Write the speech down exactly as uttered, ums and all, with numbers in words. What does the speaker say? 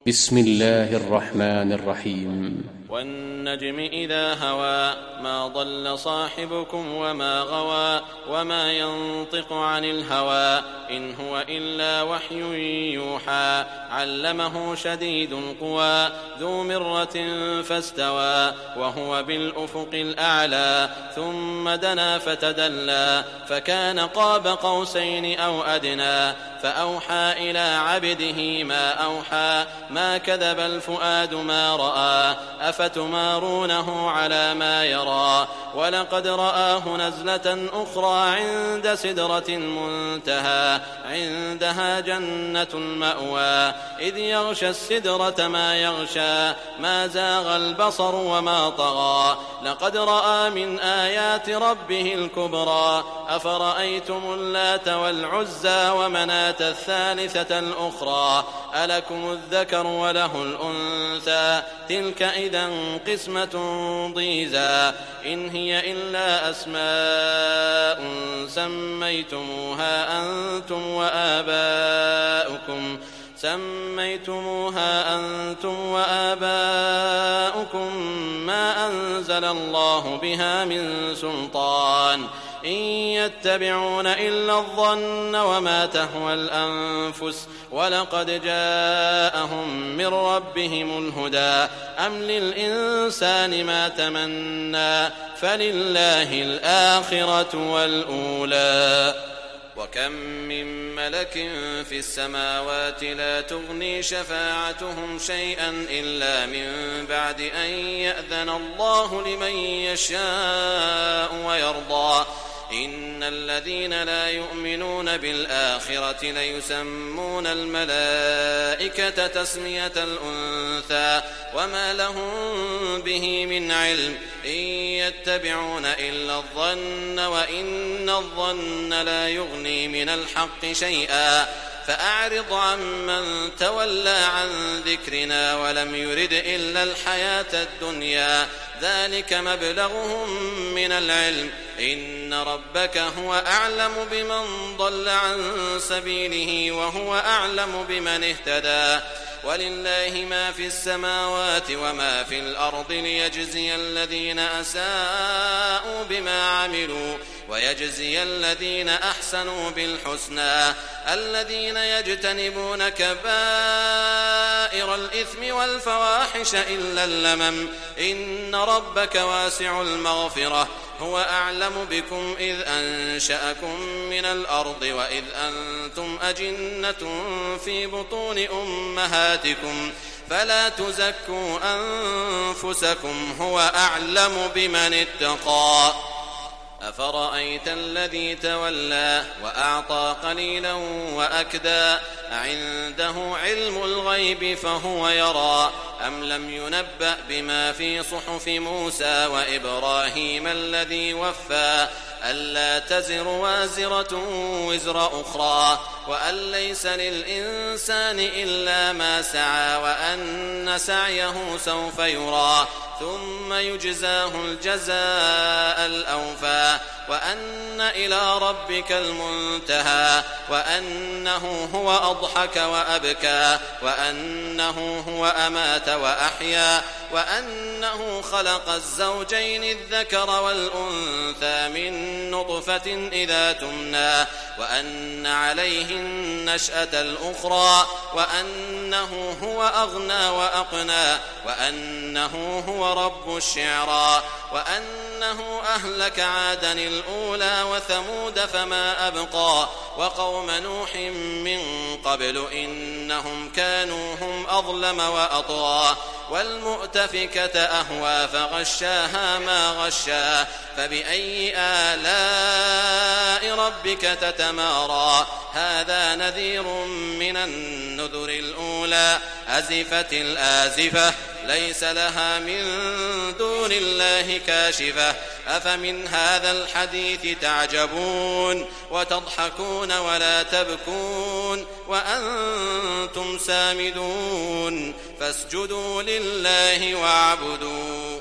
بسم الله الرحمن الرحيم. والنجم إذا هوى ما ضل صاحبكم وما غوى وما ينطق عن الهوى إن هو إلا وحي يوحى علمه شديد القوى ذو مرة فاستوى وهو بالأفق الأعلى ثم دنا فتدلى فكان قاب قوسين أو أدنى فأوحى إلى عبده ما أوحى ما كذب الفؤاد ما رأى أفتمارونه على ما يرى ولقد رآه نزلة أخرى عند سدرة المنتهى عندها جنة المأوى إذ يغشى السدرة ما يغشى ما زاغ البصر وما طغى لقد رأى من آيات ربه الكبرى أفرأيتم اللات والعزى ومناة الثالثة الأخرى ألكم الذكر وله الأنثى تلك إذا قسمة ضيزى إن هي إلا أسماء سميتموها أنتم وآباؤكم سميتموها أنتم وآباؤكم ما أنزل الله بها من سلطان إن يتبعون إلا الظن وما تهوى الأنفس ولقد جاءهم من ربهم الهدى أم للإنسان ما تمنى فلله الآخرة والأولى وكم من ملك في السماوات لا تغني شفاعتهم شيئا إلا من بعد أن يأذن الله لمن يشاء ويرضى إن الذين لا يؤمنون بالآخرة ليسمون الملائكة تسمية الأنثى وما لهم به من علم إن يتبعون إلا الظن وإن الظن لا يغني من الحق شيئا فأعرض عمن تولى عن ذكرنا ولم يرد إلا الحياة الدنيا ذلك مبلغهم من العلم إن ربك هو أعلم بمن ضل عن سبيله وهو أعلم بمن اهتدى ولله ما في السماوات وما في الأرض ليجزي الذين أساءوا بما عملوا ويجزي الذين أحسنوا بالحسنى الذين يجتنبون كبائر الإثم والفواحش إلا اللمم إن ربك واسع المغفرة هو أعلم بكم إذ أنشأكم من الأرض وإذ أنتم أجنة في بطون أمهاتكم فلا تزكوا أنفسكم هو أعلم بمن اتقى أفرأيت الذي تولى وأعطى قليلا وأكدى عنده علم الغيب فهو يرى أم لم ينبأ بما في صحف موسى وإبراهيم الذي وفى ألا تزر وازرة وزر أخرى وأن ليس للإنسان إلا ما سعى وأن سعيه سوف يرى ثم يجزاه الجزاء الأوفى وأن إلى ربك المنتهى وأنه هو أضحك وأبكى وأنه هو أمات وأحيا وأنه خلق الزوجين الذكر والأنثى من نطفة إذا تمنى وأن عليه النشأة الأخرى وأنه هو أغنى وأقنى وأنه هو رب الشعرى وأنه أهلك عادا الأولى وثمود فما أبقى وقوم نوح من قبل إنهم كانوا هم أظلم وأطغى والمؤتفكة أهوى فغشاها ما غشا فبأي آلاء ربك تتمارى هذا نذير من النذر الأولى أزفت الآزفة ليس لها من دون الله كاشفة أفمن هذا الحديث تعجبون وتضحكون ولا تبكون وأنتم سامدون فاسجدوا لله واعبدوا